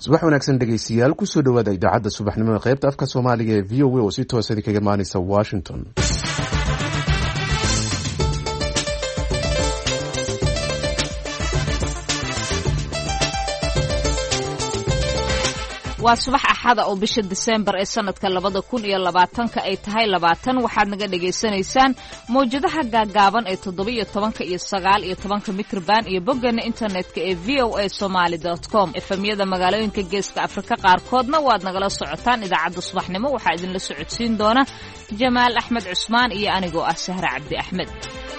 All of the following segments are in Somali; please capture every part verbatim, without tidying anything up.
subax wanaagsan dhegeystayaal kusoo dhawaada idaacadda subaxnimo ee qaybta afka Soomaaliga ee V O A oo si toos ah kaga imaanaysa Washington. waa subax axada oo bisha December ee sanadka labada kun iyo labaatanka ay tahay labaatan waxaad naga dhageysanaysaan mowjadaha gaagaaban ee toddoba iyo tobanka iyo sagaal iyo tobanka mitrban iyo boggeena internetka ee v o a somali dot com efemyada magaalooyinka geeska Afrika qaarkoodna waad nagala socotaan idaacadda subaxnimo waxaa idinla socodsiin doona Jamaal Axmed Cusmaan iyo anigoo ah Sahra Cabdi Axmed.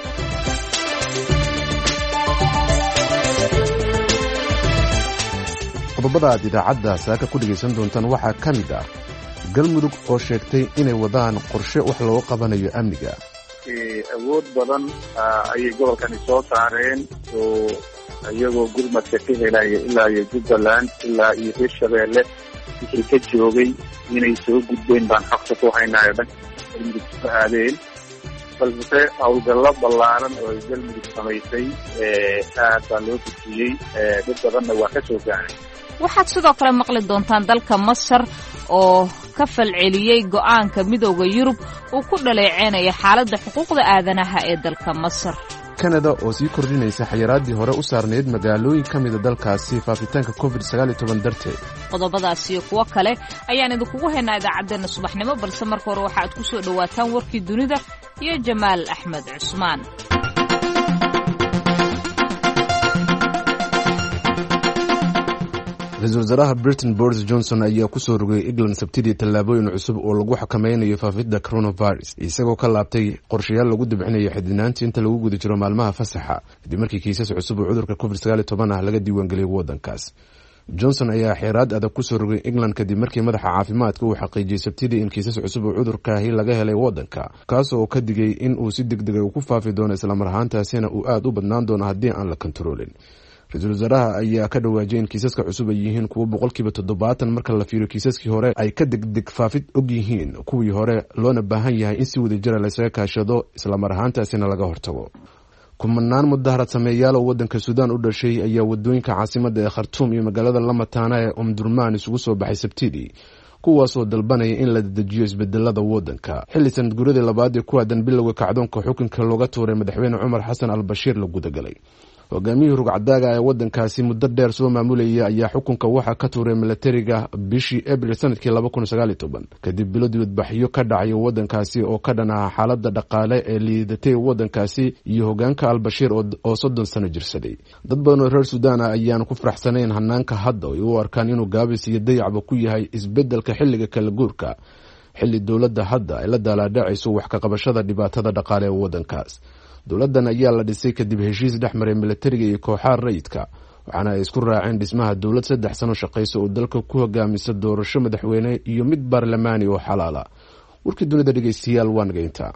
qodobada aad idaacadda saaka ku dhegaysan doontaan waxaa ka mid ah galmudug oo sheegtay inay wadaan qorshe wax looga qabanayo amniga. awood badan ayay gobolkani soo saareen oo iyagoo gurmadka ka helaya ilaa iyo Jubbaland ilaa iyo Hirshabeelle wixii ka joogay inay soo gudbeen baan xogta ku haynayo dhan galmudug ka aadeen balse hawlgallo ballaaran oo ay galmudug samaysay aad baa loo dejiyey dad badanna waa ka soo gaaray. waxaad sidoo kale maqli doontaan dalka Masar oo ka falceliyay go'aanka midowga Yurub uu ku dhaleeceynaya xaaladda xuquuqda aadanaha ee dalka Masar. Canada oo sii kordhinaysa xayiraadii hore u saarneyd magaalooyin ka mid ah dalkaasi faafitaanka covid sagaal iyo toban darteed. qodobadaas iyo kuwa kale ayaan idinkugu haynaa idaacadeena subaxnimo balse marka hore waxaad ku soo dhawaataan warkii dunida iyo Jamaal Axmed Cusmaan. ra-iisul wasaaraha Britain Boris Johnson ayaa ku soo rogay England sabtidii tallaabooyin cusub oo lagu xakameynayo faafidda coronavirus isagoo ka laabtay qorshayaal lagu dibcinayo xidhnaantii inta lagu guda jiro maalmaha fasaxa kadib markii kiisas cusub oo cudurka covid sagaal iyo toban ah laga diiwaangeliyay waddankaas. Johnson ayaa xeeraad adag ku soo rogay England kadib markii madaxa caafimaadka uu xaqiijiyay sabtidii in kiisas cusub oo cudurkaahi laga helay waddanka kaas oo ka digay in uu si degdeg ah ku faafi doono isla mar ahaantaasina uu aad u badnaan doono haddii aan la kontaroolin. ra-iisul wasaaraha ayaa ka dhawaajiyay in kiisaska cusub ay yihiin kuwo boqolkiiba toddobaatan marka la fiiriyo kiisaskii hore ay ka degdeg faafid og yihiin kuwii hore loona baahan yahay in si wadajira laysaga kaashado isla mar ahaantaasina laga hortago. kumanaan mudaharad sameeyaal oo waddanka Suudaan u dhashay ayaa wadooyinka caasimadda ee Khartoum iyo magaalada Lamataana ee Omdurman isugu soo baxay sabtidii kuwaasoo dalbanaya in la dedejiyo isbedelada waddanka xilli sanad guuradii labaad ee ku aadan bilowga kacdoonka xukunka looga tuuray madaxweyne Cumar Xasan al-Bashiir la gudagalay. hogaamiyihii rugcadaaga ee waddankaasi muddo dheer soo maamulayay ayaa xukunka waxaa ka tuuray militariga bishii Abriil sanadkii laba kun iyo sagaal iyo toban kadib bilo dibadbaxyo ka dhacay waddankaasi oo ka dhan ah xaaladda dhaqaale ee liidatay waddankaasi iyo hogaanka al-Bashiir oo soddon sano jirsaday. dad badan oo reer Suudaan ah ayaan ku faraxsanayn hanaanka hadda oo ay u arkaan inuu gaabis iyo dayacba ku yahay isbedelka xilliga kala guurka xilli dowladda hadda ay la daalaadhacayso wax ka qabashada dhibaatada dhaqaale ee waddankaas. dowladdan ayaa la dhisay kadib heshiis dhexmaray militariga iyo kooxaha rayidka waxaana ay isku raaceen dhismaha dowlad saddex sano shaqaysa oo dalka ku hogaamisa doorasho madaxweyne iyo mid baarlamaani oo xalaala. warkii dunida dhegeystayaal waa naga intaa.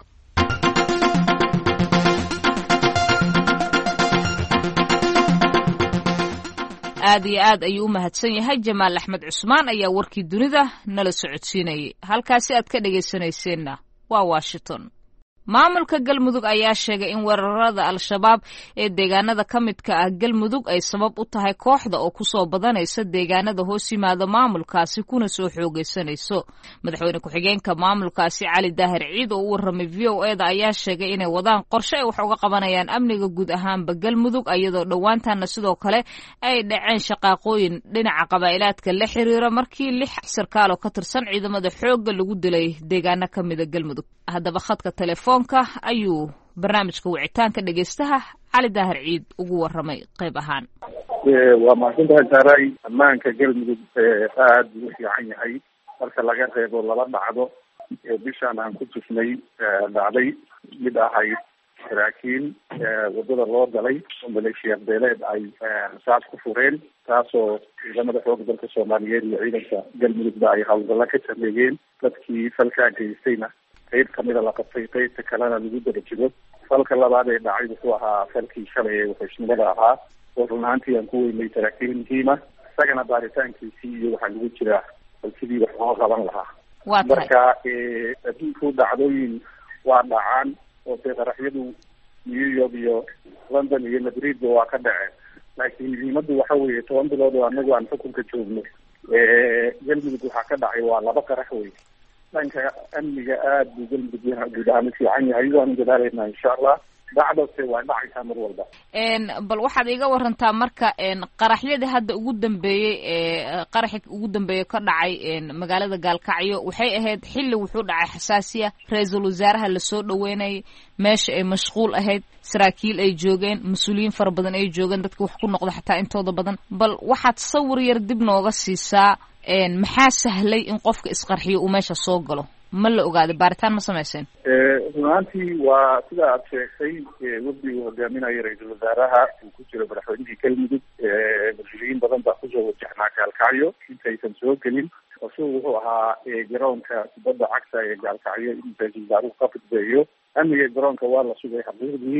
aad iyo aad ayuu u mahadsan yahay Jamaal Axmed Cusmaan ayaa warkii dunida nala socodsiinayay. halkaasi aad ka dhageysanayseena waa Washington. maamulka Galmudug ayaa sheegay in weerarada al-shabaab ee deegaanada ka midka ah Galmudug ay sabab u tahay kooxda oo ku soo badanaysa deegaanada hoos yimaada maamulkaasi kuna soo xoogeysanayso. madaxweyne ku-xigeenka maamulkaasi Cali Daahir Ciid oo u warramay V O A da ayaa sheegay inay wadaan qorshe ay wax uga qabanayaan amniga guud ahaanba Galmudug iyadoo dhowaantaana sidoo kale ay dhaceen shaqaaqooyin dhinaca qabaa'ilaadka la xiriira markii lix sarkaal oo ka tirsan ciidamada xoogga lagu dilay deegaano ka mid ah Galmudug. haddaba khadka telefoon ayuu barnaamijka wicitaanka dhegeystaha Cali Daahir Ciid ugu warramay qayb ahaan. waa mahadsantahay Saaray. ammaanka Galmudug aad u fiican yahay marka laga reebo laba dhacdo bishaan aan ku tusnay dhacday mid ahayd saraakiil wadada loo galay oo maleeshiya beeleed ay rasaas ku fureen taasoo ciidamada xoogga dalka Soomaaliyeed iyo ciidanka Galmudugba ay hawlgalla ka sameeyeen dadkii falkaa geystayna qayb kamida la qabtay qaybta kalena lagu darajigo. falka labaad ee dhacay wuxuu ahaa falkii shalay ee wuxuusnimada ahaa oo run ahaantii aan ku weynay saraakiil muhiima isagana baaritaankiisii iyo waxaa lagu jiraa bal sidii wax loo qaban lahaa. marka adduunku dhacdooyin waa dhacaan oo dee qaraxyadu New York iyo London iyo Madridba waa ka dhaceen laakiin muhiimadu waxa weeye toban bilood oo anagu aan xukunka joogno galmudug waxaa ka dhacay waa laba qarax wey. dhanka amniga aada buu galmudug guud ahaan u fiican yahay, waanu dadaalaynaa insha allah. dhacdase waa dhacaysaa mar walba. bal waxaad iga warantaa marka qaraxyadii hadda ugu dambeeyey ee qaraxi ugu dambeeyey ka dhacay magaalada Gaalkacyo waxay ahayd xilli wuxuu dhacay xasaasiya, ra-iisul wasaaraha lasoo dhaweynayay, meesha ay mashquul ahayd, saraakiil ay joogeen, mas-uuliyiin fara badan ay joogeen, dadka wax ku noqda xataa intooda badan. bal waxaad sawir yar dib nooga siisaa maxaa sahlay in qofka isqarxiyo uu meesha soo galo? ma la ogaaday, baaritaan ma samayseen? runaantii waa sida aad sheegtay, wafdi uu hogaaminayo ra-iisul wasaaraha uu ku jiro madaxweynihii galmudug, mas-uuliyiin badan baa kusoo wajahnaa Gaalkacyo intaysan soo gelin. isagu wuxuu ahaa garoonka kubadda cagta ee Gaalkacyo in ra-iisul wasaaruhu ka fudbeeyo. amniga garoonka waa la sugay xaqiiqdii,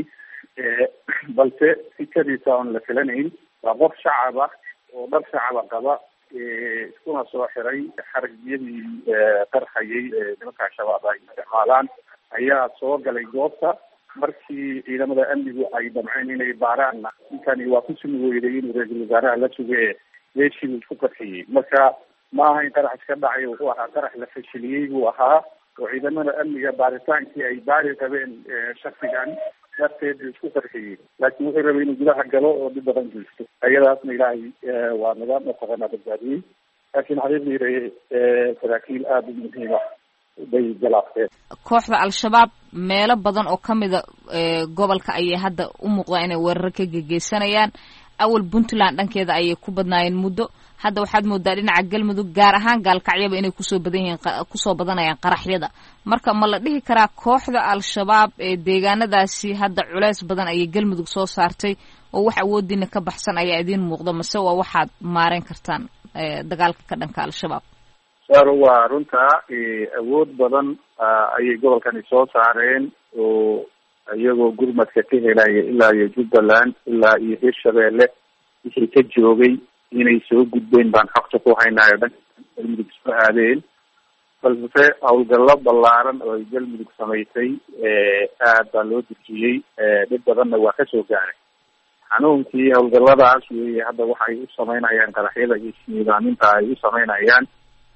balse si kadiisa oon la filanayn. waa qof shacab ah oo dhar shacaba qaba, iskuna soo xiray xaragyadii qarxayay nimanka al-shabaab ay isticmaalaan, ayaa soo galay goobta. markii ciidamada amnigu ay damceen inay baaraanna, ninkani waa ku sumi weyday inuu ra-iisul wasaaraha la suge meeshii uu isku qarxiyey. marka ma aha in qarax iska dhacay, wuxuu ahaa qarax la fashiliyey buu ahaa, oo ciidamada amniga baaritaankii ay baari qabeen shaksigan darteed buu isku qarxiyey. laakiin wuxuu rabay inuu gudaha galo oo dhib badan geysto. ayadaasna ilaahay waa nidaam mataqaanaa badbaadiyey. laakiin xaqiiqdii saraakiil aada u muhiima bay galaafteen. kooxda al-shabaab meelo badan oo kamida gobolka ayay hadda u muuqdaa inay weerar ka gegeysanayaan. awal Puntland dhankeeda ayay ku badnaayeen muddo, hadda waxaad moodaa dhinaca galmudug gaar ahaan Gaalkacyaba inay kusoo badan yihiin kusoo badanayaan qaraxyada. marka ma la dhihi karaa kooxda al-shabaab ee deegaanadaasi hadda culays badan ayay galmudug soo saartay oo wax awoodiina ka baxsan ayaa idiin muuqda, mase waa waxaad maareyn kartaan dagaalka ka dhanka al-shabaab? saaro waa runtaa, awood badan ayay gobolkani soo saareen oo iyagoo gurmadka ka helaya ilaa iyo Jubbaland ilaa iyo Hirshabeelle wixii ka joogay inay soo gudbeen baan xogta ku haynayo dhanka galmudug soo aadeen. balse howlgallo ballaaran oo ay galmudug samaysay aad baa loo dejiyey, dhib badanna waa kasoo gaaray. xanuunkii howlgalladaas weeye hadda waxay u samaynayaan qaraxyada iyo isniidaaminta ay u samaynayaan.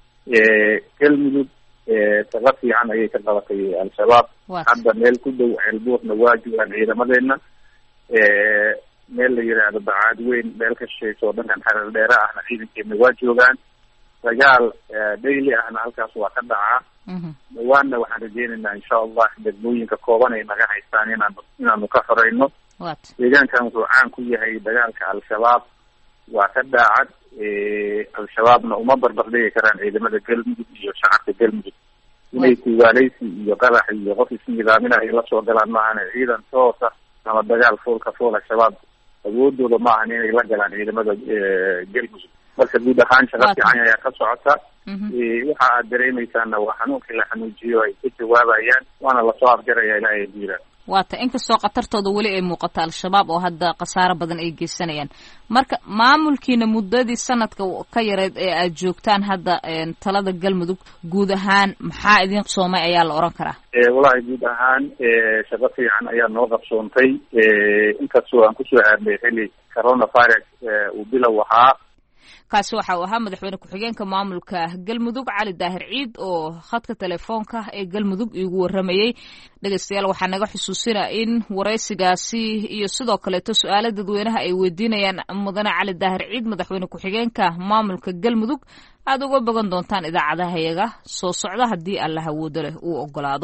galmudug shaqo fiican ayay ka qabatay al-shabaab. hadda meel ku dhow ceelbuurna waa joogaan ciidamadeena. meel la yidhaahdo bacaad weyn meel ka shishayso oo dhankan xareer dheere ahna ciidankeena waa joogaan. dagaal daily ahna halkaas waa ka dhacaa. dhawaanna waxaan rajeynaynaa insha allah degmooyinka kooban ay naga haystaan inaan inaanu ka xoreyno. deegaankan wuxuu caan ku yahay dagaalka al-shabaab, waa ka daacad. al-shabaabna uma barbardhigi karaan ciidamada galmudug iyo shacabka galmudug. inay kuwaaleysi iyo qarax iyo qof isnidaaminayo la soo galaan maahane ciidan toosa ama dagaal foolka fool al-shabaab awoodooda maahan inay la galaan ciidamada galmudug. marka guud ahaan shaqa fiican ayaa ka socota. waxa aad dareemaysaana waa xanuunkii la xanuujiyo ay ka jawaabayaan, waana lasoo afjaraya ilaahay diiraan. waata inkastoo khatartooda weli ay muuqato al-shabaab oo hadda khasaaro badan ay geysanayaan. marka maamulkiina muddadii sanadka ka yareed ee aad joogtaan hadda talada galmudug guud ahaan maxaa idin qabsoomay ayaa la oran karaa? walahi guud ahaan shaqo fiican ayaa noo qabsoontay, inkastoo aan kusoo aadnay xilli coronavirus uu bilow ahaa. kaasi waxa uu ahaa madaxweyne ku-xigeenka maamulka galmudug Cali Daahir Ciid oo khadka telefoonka ee galmudug igu waramayay. dhegeystayaal waxaa naga xusuusinaa in waraysigaasi iyo sidoo kaleeto su-aalo dadweynaha ay weydiinayaan mudane Cali Daahir Ciid madaxweyne ku-xigeenka maamulka galmudug aad uga bogan doontaan idaacadaha iyaga soo socda haddii alla awoodo leh uu ogolaado.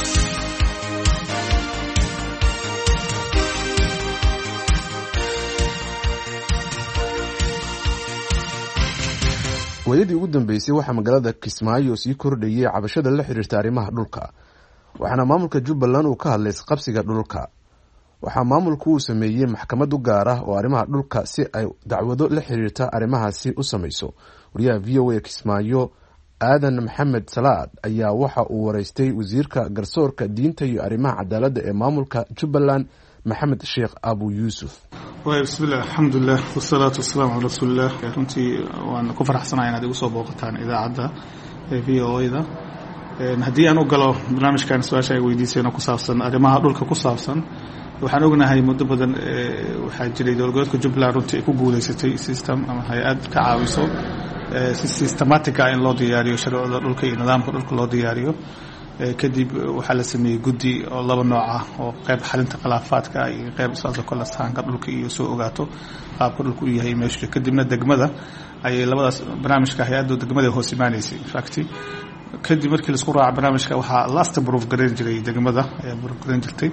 waayadii ugu dambeysay waxaa magaalada Kismaayo sii kordhayay cabashada la xiriirta arrimaha dhulka, waxaana maamulka Jubbaland uu ka hadlay qabsiga dhulka. waxaa maamulku uu sameeyey maxkamad u gaar ah oo arrimaha dhulka si ay dacwado la xiriirta arrimahaasi u samayso. wariyaha V O A Kismaayo Aadan Maxamed Salaad ayaa waxa uu waraystay wasiirka garsoorka diinta iyo arrimaha cadaaladda ee maamulka Jubbaland Maxamed Sheekh Abu Yuusuf. bismillah alxamdulilah wasalaatu wasalaamu calaa rasuulillah. runtii waan ku faraxsanahay inaad igu soo booqataan idaacadda V O A da. haddii aan u galo barnaamijkan su-aasha ay weydiiseen oo ku saabsan arrimaha dhulka ku saabsan, waxaan ognahay muddo badan waxaa jiray dowlad goboleedka Jubbaland runtii ay ku guuleysatay system ama hay-ad ka caawiso si systematic ah in loo diyaariyo sharciyada dhulka iyo nidaamka dhulka loo diyaariyo kadib waxaa la sameeyey guddi oo laba nooc ah oo qayb xalinta khilaafaadka iyo qayb saas oo kale sahanka dhulka iyo soo ogaato qaabka dhulku u yahay meesha kadibna degmada ayay labadaas barnaamijka hay-adda degmada hoos imaanaysay in fact kadib markii la isku raaco barnaamijka waxaa last proof gareyn jiray degmada ayaa proof gareyn jirtay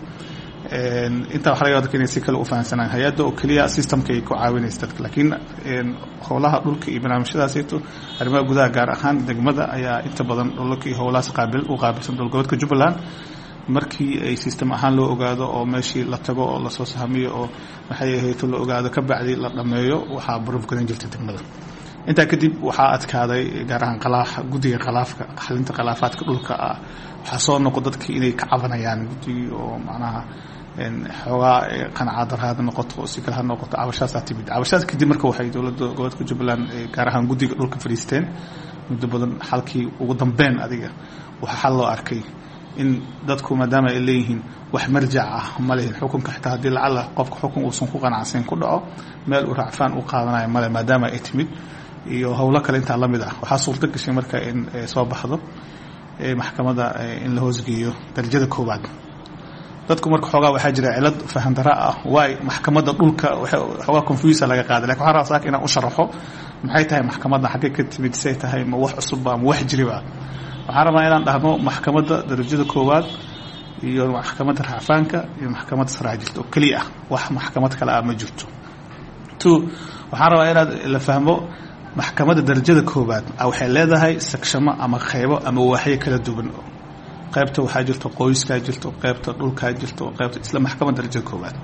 inta waxa laga wadaa inay si kale u fahansanaan hay-adda oo kaliya systemka ay ku caawinaysa dadka laakiin howlaha dhulka iyo barnaamijyadaasayto arrimaha gudaha gaar ahaan degmada ayaa inta badan dhulka iyo howlahaas qaabil u qaabilsan dowlad-goboleedka Jubbaland markii ay system ahaan loo ogaado oo meeshii la tago oo la soo sahamiyo oo waxay ahayd la ogaado ka bacdi la dhameeyo waxaa proof gareyn jirtay degmada inta kadib waxaa adkaaday gaar ahaan qalaax guddiga khalaafka xalinta khilaafaadka dhulka ah waxa soo noqdo dadkii inay ka cabanayaan guddiga oo macnaha in xoogaa qanaacad darrada noqoto oo si kala noqoto cabashaas timid cabashaas kadib marka waxay dowladda gobolka Jubbaland gaar ahaan guddiga dhulka fariisteen muddo badan xalkii ugu dambeyn adiga waxa xal loo arkay in dadku maadaama ay leeyihiin wax marjac ah ma leeyahay xukunka xitaa hadii lacala qofka xukun uusan ku qanacsan ku dhaco meel uu raacfaan u qaadanayo male maadaama ay timid iyo hawlo kale inta la mid ah waxa suurta gashay marka in soo baxdo ee maxkamadda in la hoosgeeyo darajada koowaad dadku marka xoogaa waxa jira cilad fahan dara ah way maxkamadda dhulka waxa xoogaa confuse laga qaaday laakiin waxa raasaq inaan u sharaxo maxay tahay maxkamadda xagee ka timid say tahay ma wax cusub ama wax jiriba waxaan rabaa inaan dhahno maxkamadda darajada koowaad iyo maxkamadda raafaanka iyo maxkamadda saraajilta oo kaliya wax maxkamad kale ah ma jirto two waxaan rabaa inaad la fahmo maxkamadda darajada koowaad waxay leedahay sakshamo ama qaybo ama waaxyo kala duwan qaybta waxaa jirto qoyska jirto qaybta dhulka jirto qaybta isla maxkamadda darajada koowaad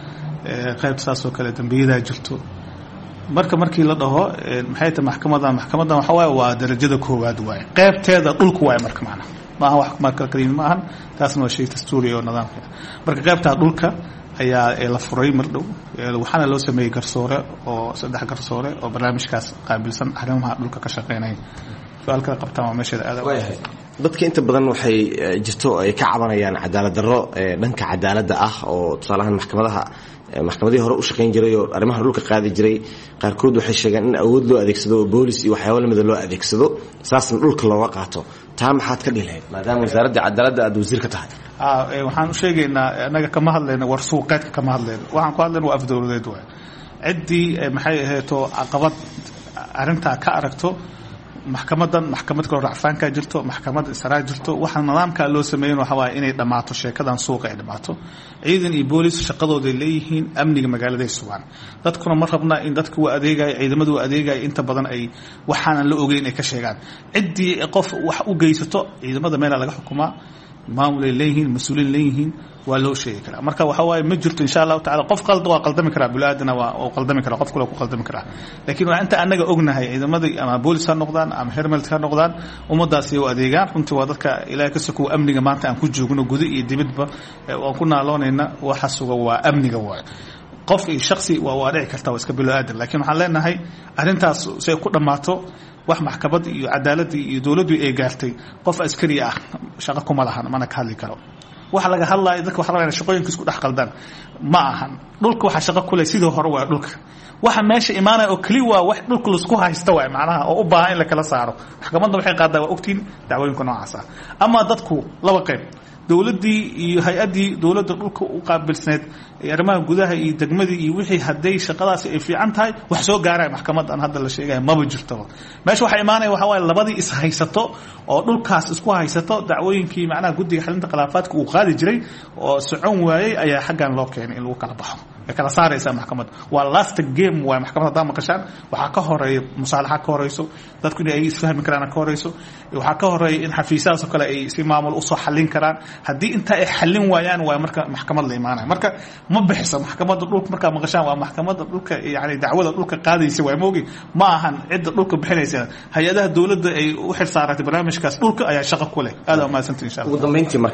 ee qaybta saas oo kale dambiyada jirto marka markii la dhaho maxay tahay maxkamadda maxkamadda waxa waaye waa darajada koowaad waaye qaybteeda dhulku waaye marka macna ma aha wax marka kaliin ma ahan taasna waa shay dastuuri oo nidaamka marka qaybta dhulka ayaa la furay mar dhow waxaana loo sameeyay garsoore oo saddex garsoore oo barnaamijkaas qaabilsan arrimaha dhulka ka shaqeynay su'aalka qabtaan waa meesha aad waayahay dadka inta badan waxay jirto ay ka cabanayaan cadaalad darro dhanka cadaaladda ah oo tusaalahan maxkamadaha maxkamadii hore u shaqeyn jiray oo arrimaha dhulka qaadi jiray qaarkood waxay sheegaan in awood loo adeegsado booliis iyo waxyaabo lamid loo adeegsado saasna dhulka looga qaato taa maxaad ka dhilayd maadaama wasaaradda cadaaladda aad wasiir ka tahay ah waxaan u sheegaynaa anaga kama hadlayno war suuqeedka kama hadlayno waxaan ku hadlayno waa afdawladeed waa cidii maxay ahayd oo caqabad arinta ka aragto maxkamadan maxkamad kale racfaanka jirto maxkamad israa jirto waxa nidaamka loo sameeyay waxa waa inay dhamaato sheekadan suuqa ay dhamaato ciidan iyo booliis shaqadooda ay leeyihiin amniga magaalada sugan dadkuna ma rabna in dadku waa adeegay ciidamadu waa adeegay inta badan ay waxaan la ogeyn ay ka sheegaan cidii qof wax u geysato ciidamada meel laga xukumaa maamul ay leeyihiin mas'uuliin leeyihiin waa loo sheegi karaa marka waxa waaye ma jirto insha Allah taala qof qalad waa qaldami kara bulaadana waa oo qaldami kara qof kale ku qaldami kara laakiin waa inta anaga ognahay ciidamada ama booliis ha noqdaan ama hermelt ha noqdaan umadaasi oo adeegaan runtii waa dadka ilaahay ka soo amniga maanta aan ku joogno guud iyo dibadba oo ku naaloonayna waxa suga waa amniga waa qof iyo shakhsi waa waa dhici karta iska bilaadan laakiin waxaan leenahay arintaas say ku dhamaato wax maxkamad iyo cadaalad iyo dawladdu ay gaartay qof askari ah shaqo kuma lahan mana ka hadli karo waxa laga hadlayo dadka waxa rabaa shaqooyinka isku dhax qaldan ma ahan dhulka waxa shaqo kule sidoo hore waa dhulka waxa meesha imaanay oo kali waa wax dhulka la isku haysto waa macnaha oo u baahan in la kala saaro maxkamadda waxay qaadaa waa ogtiin dacwooyinka noocaas ah ama dadku laba qayb dawladdii iyo hay'adii dawladda dhulka u qaabilsanayd arrimaha gudaha iyo degmadii iyo wixii haday shaqadaas ay fiican tahay wax soo gaaray maxkamadan hadda la sheegay ma jirto meesha waxa imaanay waxa waa labadii is haysato oo dhulkaas isku haysato dacwooyinkii macnaha guddiga xalinta khilaafaadka uu qaadi jiray oo socon waayay ayaa xaggan loo keenay in lagu kala baxo kala saaraysa maxkamad waa last game waa maxkamadda maqashaan waxa ka horeeyo musaalaxa ka horeyso dadku inay isfahmi karaan ka horeyso waxa ka horeeyo in xafiisaas kale ay si maamul u soo xalin karaan hadii inta ay xalin waayaan waa marka maxkamad la imaanay marka ma bixisa maxkamadda dhulka marka maqashaan waa maxkamadda dhulka yaani dacwada dhulka qaadaysa waa moogi ma ahan cid dhulka bixinaysa hay'adaha dawladda ay u xil saaratay barnaamijkaas dhulka ayaa shaqo ku leh aad ma santin insha Allah ugu dambeyntii marka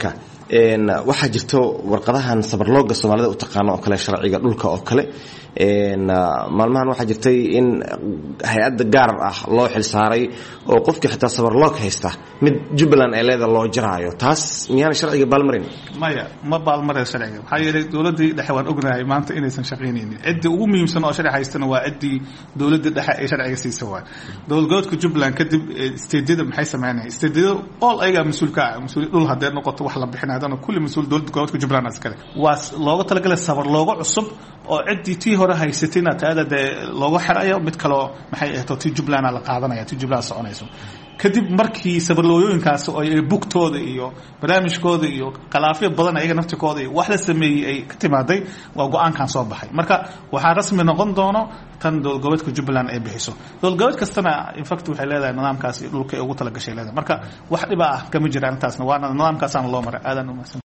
een waxa jirto warqadahan sabarlooga Soomaalida u taqaan oo kale sharciga dhulka oo kale een maalmahan waxa jirtay in hay'ad gaar ah loo xil saaray oo qofkii xitaa sabarloog haysta mid Jubbaland ay leedahay loo jiraayo taas miyaan sharciga balmarin maya ma balmarin sharciga waxa yeelay dawladda dhexe waan ognahay maanta inaysan shaqeynaynin cidii ugu muhiimsan oo sharci haystana waa cidii dawladda dhexe ay sharciga siisay waa dawladgoodka Jubbaland kadib state-da maxay sameeyeen state-da all ayaga mas'uulka ah mas'uul dhul haddii noqoto wax la bixinaadana kulli mas'uul dawladda gobolka Jubbaland askale waa looga talagalay sabarlooga cusub oo cidii tii hore haysatayna taada looga xirayo mid kale maxay ahto tii Jubbaland la qaadanaya tii Jubbaland soconayso kadib markii sabarlooyinkaas oo ay bugtooda iyo barnaamijkooda iyo qalaafiyo badan ayaga naftikooda wax la sameeyay ay ka timaaday waa go'aankan soo baxay marka waxa rasmi noqon doono tan dawladgoboleedka Jubbaland ay bixiso dawladgoboleed kastana in fact waxay leedahay nidaamkaas dhulka ay ugu tala gashay leedahay marka wax dhiba ah kama jiraan taasna waa nidaamkaas aan loo maray aadan u mahadsan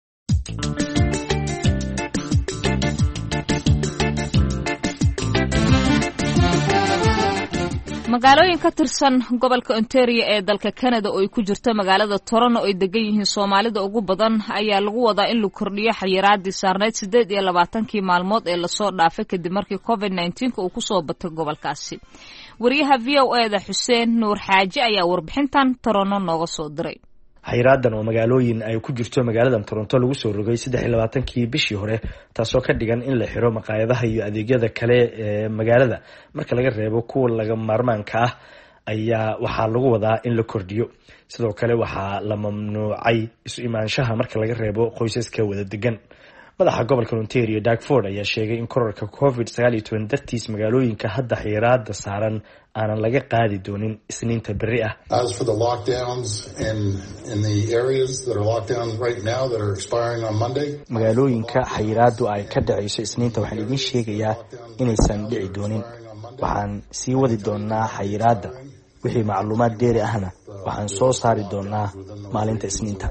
magaalooyin ka tirsan gobolka Ontario ee dalka Canada oo ay ku jirto magaalada Toronto oo ay degan yihiin Soomaalida ugu badan ayaa lagu wadaa in la kordhiyo xayiraadii saarneyd siddeed iyo labaatan-kii maalmood ee la soo dhaafay kadib markii covid nineteen uu ku soo batay gobolkaasi. Wariyaha V O A da Xuseen Nuur Xaaji ayaa warbixintan Toronto nooga soo diray. xayiraadan oo magaalooyin ay ku jirto magaalada Toronto lagu soo rogay saddex iyo labaatan-kii bishii hore taasoo ka dhigan in la xiro maqaayadaha iyo adeegyada kale ee magaalada marka laga reebo kuwa laga maarmaanka ah ayaa waxaa lagu wadaa in la kordhiyo sidoo kale waxaa la mamnuucay isu imaanshaha marka laga reebo qoysaska wada degan madaxa gobolka Ontario Doug Ford ayaa sheegay in kororka covid sagaal iyo toban dartiis magaalooyinka hadda xayiraada saaran aanan laga qaadi doonin isniinta berri ah. As for the lockdowns in in the areas that are locked down right now that are expiring on Monday, magaalooyinka xayiraadu ay ka dhacayso isniinta waxaan idin sheegayaa inaysan dhici doonin. Waxaan sii wadi doonaa xayiraada wixii macluumaad dheeri ahna waxaan soo saari doonaa maalinta isniinta.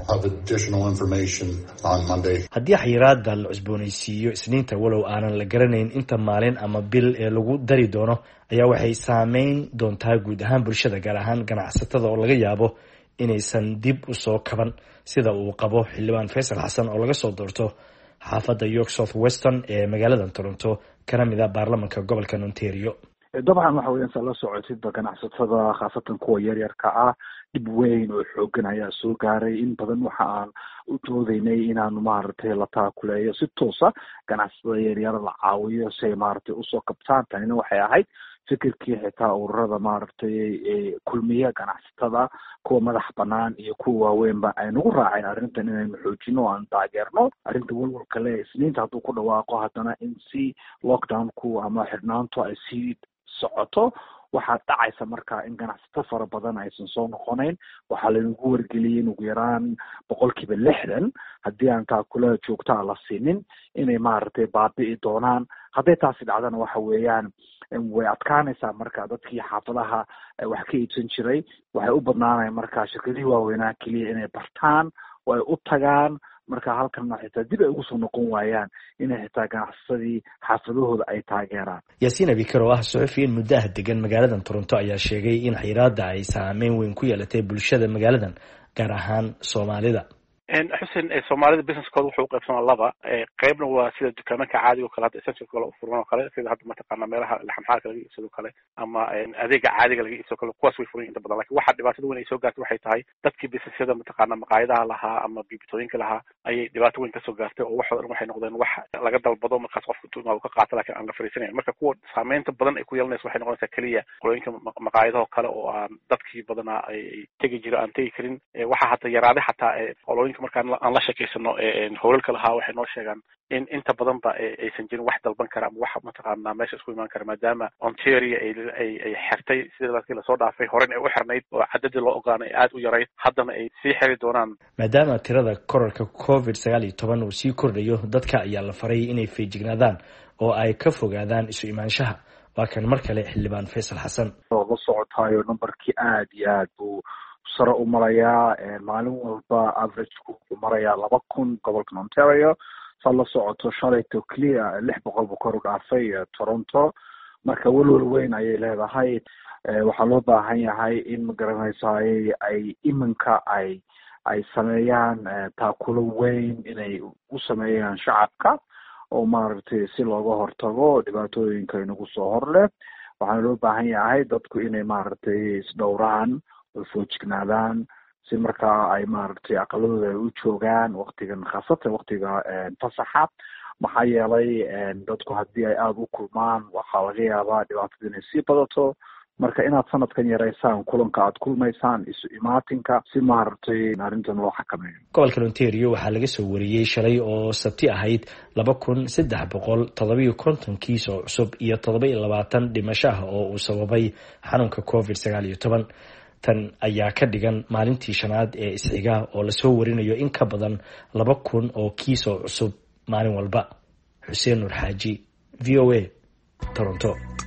Haddii xayiraada la cusboonaysiiyo isniinta walow aanan la garanayn inta maalin ama bil ee lagu dari doono ayaa waxay saameyn doontaa guud ahaan bulshada gaar ahaan ganacsatada oo laga yaabo inaysan dib u soo kaban sida uu qabo xildhibaan Faysal Xasan oo laga soo doorto xaafadda York South Western ee magaalada Toronto kana mid ah baarlamaanka gobolka Ontario. dabcan waxa weeyaan sala socodida ganacsatada khaasatan kuwa yar yarka ah dib weyn oo xoogan ayaa soo gaaray in badan waxa aan u doodaynay inaanu maaragtay la taakuleeyo si toosa ganacsatada yaryar la caawiyo si ay maaragtay usoo kabtaan tanina waxay ahayd fikirkii xitaa ururada maaragtay ee kulmiya ganacsatada kuwa madax banaan iyo kuwa waaweynba ay nagu raaceen arrintan inaynu xoojino oo aan taageerno arrinta walwalka le isniinta hadduu ku dhawaaqo haddana in si lockdownku ama xidhnaantu ay sii socoto waxaa dhacaysa markaa in ganacsato fara badan aysan soo noqonayn waxaa laynagu wargeliyay in ugu yaraan boqolkiiba lixdan haddii aan taakula joogtaa la siinin inay maaragtay baabi'i doonaan hadday taasi dhacdana waxa weeyaan way adkaanaysaa marka dadkii xaafadaha wax ka iibsan jiray waxay u badnaanayaan markaa shirkadihii waaweynaa keliya inay bartaan oo ay u tagaan marka halkan xitaa dib ay ugu soo noqon waayaan inay xitaa ganacsadii xaafadahooda ay taageeraan. Yaasiin Abikar oo ah suxufiyin muddo ah degan magaalada Toronto ayaa sheegay in xayiraada ay saameyn weyn ku yeelatay bulshada magaaladan gaar ahaan Soomaalida. xuseen Soomaalida businesskooda wuxuu u qaybsanaa laba qaybna waa sida dukaamada caadiga oo kale hadda essential kale u furan oo kale sida hadda mataqaana meelaha laxamxaarka laga iibsado kale ama adeega caadiga laga iibsado kale kuwaas way furan inta badan laakiin waxa dhibaatada weyn ay soo gaartay waxay tahay dadkii businessyada mataqaana maqaayadaha lahaa ama biibitooyinka lahaa ayay dhibaato weyn kasoo gaartay oo waxoodan waxay noqdeen wax laga dalbado markaas qofku tuuma uu ka qaato laakiin aan la fariisanayn marka kuwa saameynta badan ay ku yeelanayso waxay noqonaysaa keliya qolooyinka maqaayadaha kale oo aan dadkii badanaa ay tegi jiro aan tegi karin waxa hata yaraaday xataa qolooyinka markaan aan la sheekaysano howlalka lahaa waxay noo sheegaan in inta badan ba aysan jirin wax dalban kara ama wax mataqaanaa meesha isku imaan kara maadaama Ontario ay ay xirtay sida dadkii lasoo dhaafay horena ay u xirnayd oo cadadii loo ogaanay aad u yarayd haddana ay sii xiri doonaan maadaama tirada kororka covid sagaal iyo toban uu sii kordhayo dadka ayaa la faray inay feejignaadaan oo ay ka fogaadaan isu imaanshaha waa kan mar kale xildhibaan Faysal Xasan oo la socotayo numberkii aad iyo aad buu sare u marayaa maalin walba average-ku wuxuu marayaa laba kun gobolka Ontario saa la socoto shalayto clear lix boqol buu kor u dhaafay Toronto marka walwal weyn ayay leedahay waxaa loo baahan yahay in magaranaysa ay iminka ay ay sameeyaan taakulo weyn inay u sameeyaan shacabka oo maaragtay si looga hortago dhibaatooyinka inagu soo horleh waxaana loo baahan yahay dadku inay maaragtay isdhowraan oo foojignaadaan si markaa ay maaragtay aqaladooda ay u joogaan waktigan khaasatan waktiga fasaxa maxaa yeelay dadku haddii ay aada u kulmaan waxaa laga yaabaa dhibaatada inay sii badato marka inaad sanadkan yaraysaan kulanka aad kulmaysaan isu imaatinka si maaragtay arrintan loo xakameeyo. gobolka Ontario waxaa laga soo wariyey shalay oo sabti ahayd laba kun saddex boqol toddobiyo konton kiis oo cusub iyo toddoba iyo labaatan dhimasho ah oo uu sababay xanuunka covid sagaal iyo toban. tan ayaa ka dhigan maalintii shanaad ee isxiga oo lasoo warinayo in ka badan laba kun oo kiis oo cusub maalin walba. Xuseen Nur Xaaji, V O A, Toronto.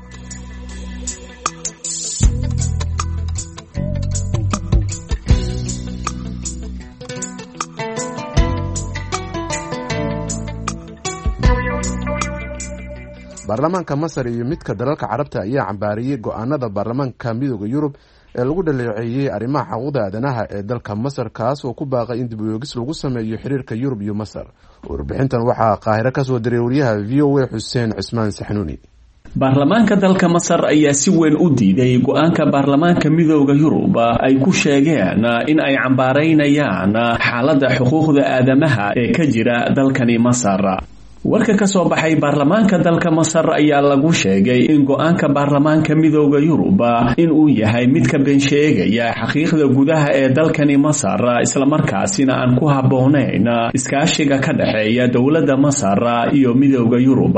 baarlamaanka Masar iyo midka dalalka Carabta ayaa cambaariyay go'aanada baarlamaanka Midowga Yurub ee lagu dhaleeceeyay arrimaha xuquuqda aadanaha ee dalka Masar kaas oo ku baaqay in dib u eegis lagu sameeyo xiriirka Yurub iyo Masar. Warbixintan waxaa Qaahiro ka soo diray wariyaha V O A Xuseen Cismaan Saxnuuni. baarlamaanka dalka Masar ayaa si weyn u diiday go'aanka baarlamaanka Midowga Yurub ay ku sheegeen in ay cambaareynayaan xaaladda xuquuqda aadanaha ee ka jira dalkani Masar. warka ka soo baxay baarlamaanka dalka Masar ayaa lagu sheegay in go'aanka baarlamaanka Midowga Yurub in uu yahay mid ka been sheegaya xaqiiqda gudaha ee dalkani Masar isla markaasina aan ku habboonayn iskaashiga ka dhaxeeya dawladda Masar iyo Midowga Yurub.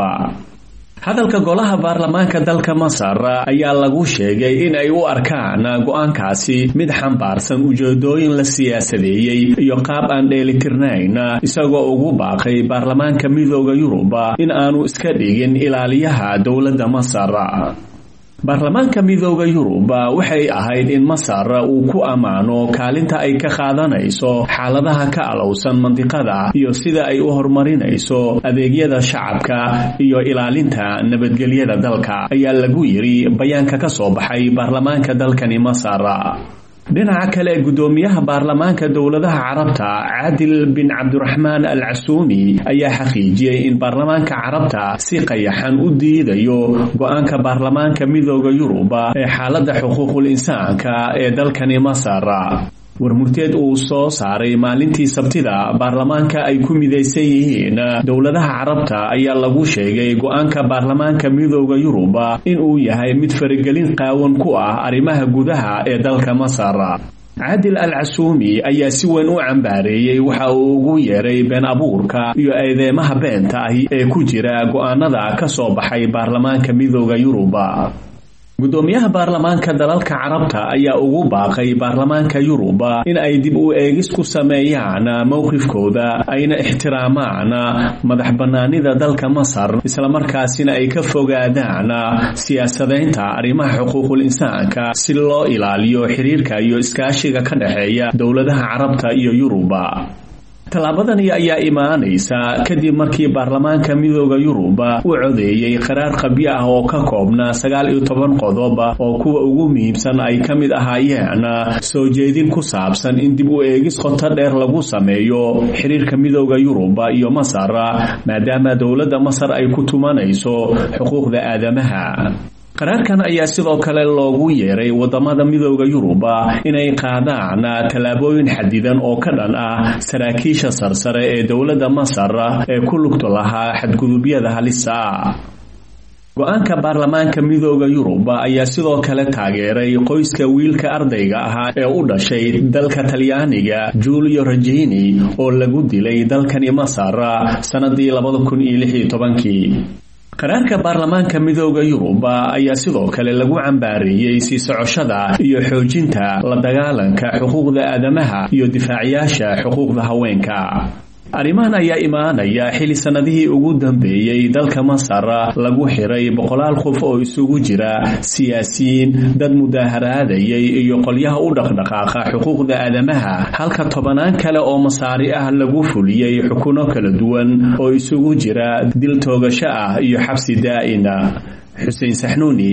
hadalka golaha baarlamaanka dalka Masar ayaa lagu sheegay in ay u arkaan go'aankaasi mid xambaarsan ujeedooyin la siyaasadeeyay iyo qaab aan dheelitirnayn isagoo ugu baaqay baarlamaanka Midowga Yurub in aanu iska dhigin ilaaliyaha dawladda Masar. baarlamaanka Midowga Yurub waxay ahayd in Masar uu ku amaano kaalinta ay ka qaadanayso xaaladaha ka alowsan mandiqada iyo sida ay u horumarinayso adeegyada shacabka iyo ilaalinta nabadgelyada dalka ayaa lagu yiri bayaanka ka soo baxay baarlamaanka dalkani Masar. dhinaca kale gudoomiyaha baarlamaanka dawladaha Carabta Caadil bin Cabdiraxmaan Al-Casuumi ayaa xaqiijiyay in baarlamaanka Carabta si qayaxan u diidayo go'aanka baarlamaanka Midowga Yurub ee xaaladda xuquuqul insaanka ee dalkani Masar. warmurteed uu soo saaray maalintii sabtida baarlamaanka ay ku midaysan yihiin dawladaha Carabta ayaa lagu sheegay go'aanka baarlamaanka Midowga Yurub in uu yahay mid faragelin qaawan ku ah arrimaha gudaha ee dalka Masar. Caadil Al-Casuumi ayaa si weyn u cambaareeyay waxa uu ugu yeeray been abuurka iyo eedeymaha beenta ah ee ku jira go'aanada ka soo baxay baarlamaanka Midowga Yurub. gudoomiyaha baarlamaanka dalalka Carabta ayaa ugu baaqay baarlamaanka Yurub in ay dib u eegis ku sameeyaan mowqifkooda ayna ixtiraamaan madax banaanida dalka Masar isla markaasina ay ka fogaadaan siyaasadeynta arrimaha xuquuqul insaanka si loo ilaaliyo xiriirka iyo iskaashiga ka dhaxeeya dawladaha Carabta iyo Yurub. Talaabadan ayaa imaanaysa kadib markii baarlamaanka Midowga Yurub uu codeeyay qaraar qabyo ah oo ka koobnaa sagaal iyo toban qodob oo kuwa ugu muhiimsan ay ka mid ahaayeen soo jeedin ku saabsan in dib u eegis qoto dheer lagu sameeyo xiriirka Midowga Yurub iyo Masar maadaama dawladda Masar ay ku tumanayso xuquuqda aadanaha. qaraarkan ayaa sidoo kale loogu yeeray wadamada Midowga Yurub inay qaadaan talaabooyin xadidan oo ka dhan ah saraakiisha sarsare ee dawladda Masar ee ku lugta lahaa xadgudubyada halista ah. go'aanka baarlamaanka Midowga Yurub ayaa sidoo kale taageeray qoyska wiilka ardayga ahaa ee u dhashay dalka Talyaaniga Giulio Regeni oo lagu dilay dalkani Masar sanadii laba kun iyo lix iyo toban. qaraarka baarlamaanka Midowga Yurub ayaa sidoo kale lagu cambaareeyay sii socoshada iyo xoojinta la dagaalanka xuquuqda aadanaha iyo difaaciyaasha xuquuqda haweenka. arrimahan ayaa imaanaya xili sanadihii ugu dambeeyay dalka Masar lagu xiray boqolaal qof oo isugu jira siyaasiyiin, dad mudaharaadayay iyo qolyaha u dhaqdhaqaaqa xuquuqda aadanaha halka tobanaan kale oo Masaari ah lagu fuliyay xukuno kala duwan oo isugu jira dil toogasho ah iyo xabsi daa'in. Xuseen Saxnuuni,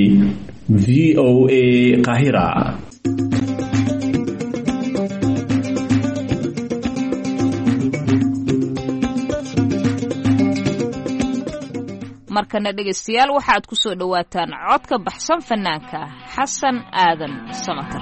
V O A, Qaahira. markana dhegaystayaal waxaad ku soo dhowaataan codka baxsan fanaanka xasan aadan samatar.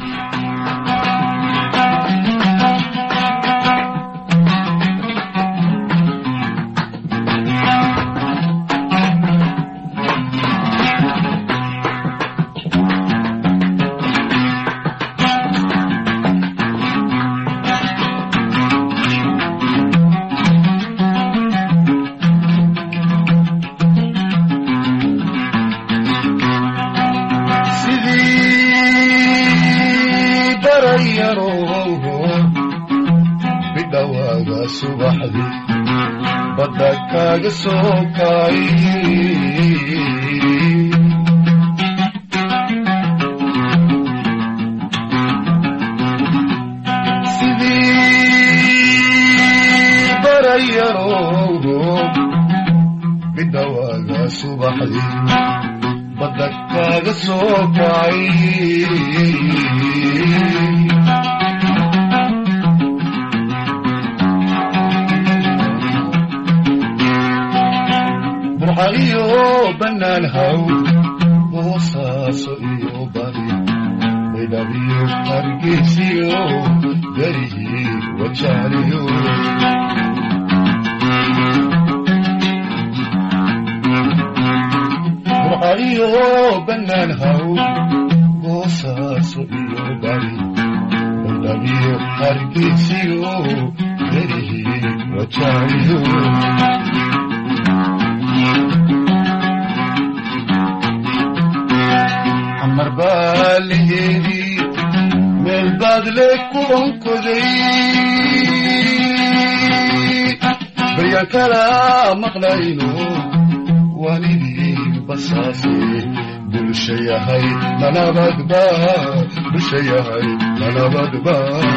subaxdii badda kaaga soo kacay sidii barayaroogo bidhawaaga subaxdii badda kaaga soo kacay burxaiyo bannaan haw boosaaso iyo bari baydhabiyo hargeysiyo garihii wajaaliyo burxaiyo bannaan haw boosaaso iyo bari baydhabiyo hargeysiyo garihii wajaaliyo marbaalaheedii meel baad le ku onkoday baryaan kala maqlayno waalidii basaase bulsha yahay nanabadba bulsha yahay nanabadba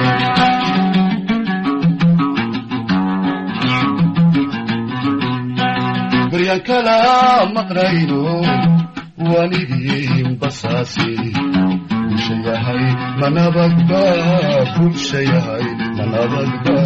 baryaan kala maqlayno waalidii basaasi bulsha yahay manabadba bulsha yahay manabadba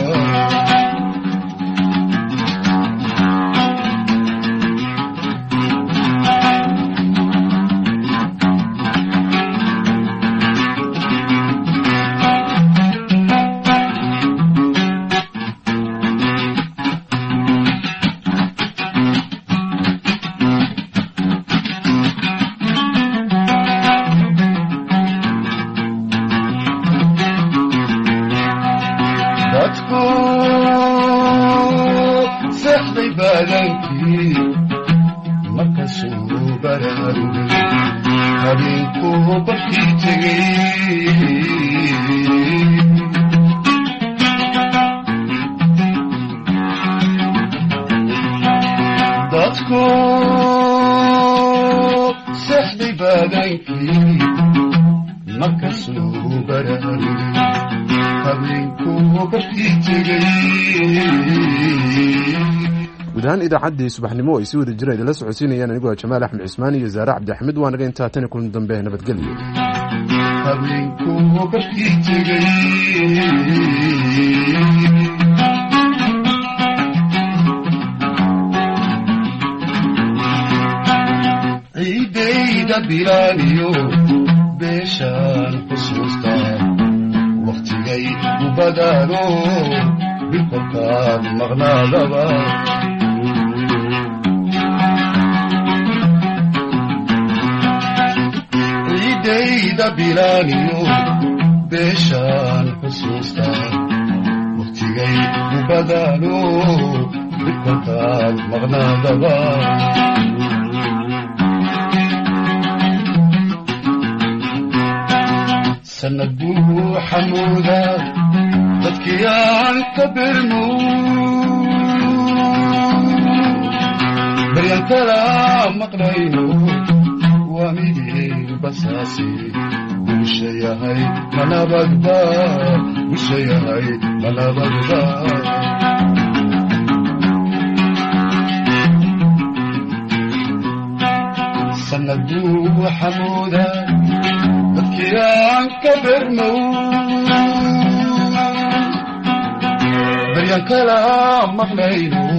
gudahaan idaacaddii subaxnimo ay si wada jira idinla socodsiinayaan anigoo jamaal axmed cismaan iyo zaare cabdixamid waa naga intaa tan kulan dambe nabadgelyo ciidayda bilaaniyo beeshaan xusuusta waqtigay u badaano bilkolkaan maqnaadaba ciidayda bilaaniyo beeshaan xusuusta waqtigay u badaano bilkolkaan maqnaadaba sanaduu xamuuda dadkii aan ka birmo baryaan kala maqlayno waalidii basaasi bulsha yahay manabadba bulsha yahay manabadba sanaduu xamuuda dadkii aan ka birmo baryaan kala maqlayno